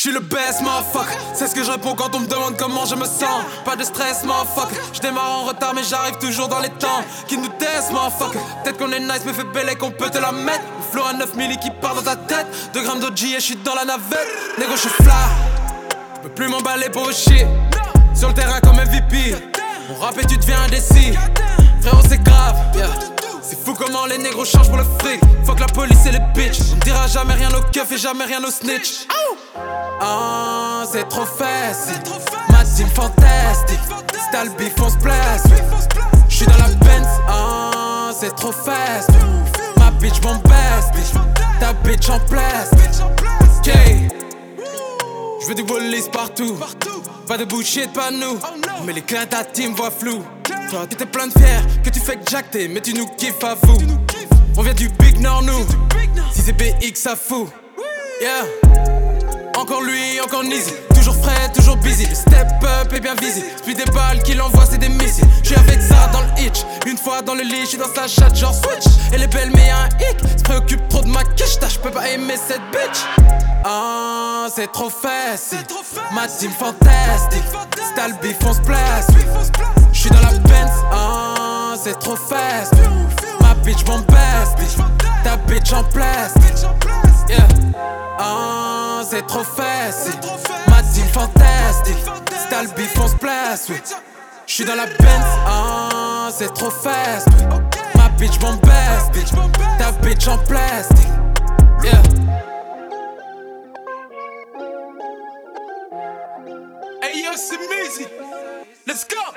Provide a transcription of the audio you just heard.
J'suis le best, motherfucker. C'est ce que je réponds quand on me demande comment je me sens. Pas de stress, motherfucker. J'démarre en retard, mais j'arrive toujours dans les temps. Qui nous teste, motherfucker. Peut-être qu'on est nice, mais fait belle et qu'on peut te la mettre. Le flow à 9000 qui part dans ta tête. 2 grammes d'OG et j'suis dans la navette. Négro, j'suis fly. J'peux plus m'emballer pour vos shit. Sur le terrain comme MVP. On rap et tu deviens indécis. Frérot, c'est grave, yeah. C'est fou comment les négros changent pour le fric. Fuck la police et les bitches. On ne dira jamais rien au keuf et jamais rien au snitch. Ah, c'est trop facile. Ma team fantastique. Si t'as le bif, on se place. J'suis dans la Benz. Ah, c'est trop fast. Ma bitch bombastique. Ta bitch en plastique. Ok. J'veux du wallis partout. Pas de bullshit, pas nous. Mais les clients de ta team voient flou. Toi t'étais plein de fier, que tu fais que Jack t'es, mais tu nous kiffes à vous. On vient du Big Nord nous. Si c'est BX ça fout. Yeah. Encore lui, encore Nizy. Toujours frais, toujours busy. Le step up est bien visible. Puis des balles qu'il envoie c'est des missiles. J'suis avec ça dans le hitch. Une fois dans le lit, j'suis dans sa chatte genre switch. Elle est belle mais y'a un hic. Se préoccupe trop de ma quiche. J'peux pas aimer cette bitch. Ah, c'est trop facile. Ma team fantastique. Si t'as le bif on se place. J'suis dans la Benz. Ah, c'est trop fast. Ma bitch bombastique. Ta bitch en plastique. Yeah. Ah, c'est trop facile. Ma team fantastique. Si t'as le bif on se place. J'suis dans la Benz. Ah, c'est trop fast. Ma bitch bombastique. Ta bitch en plastique. Yeah. Hey yo, c'est Mizy. Let's go.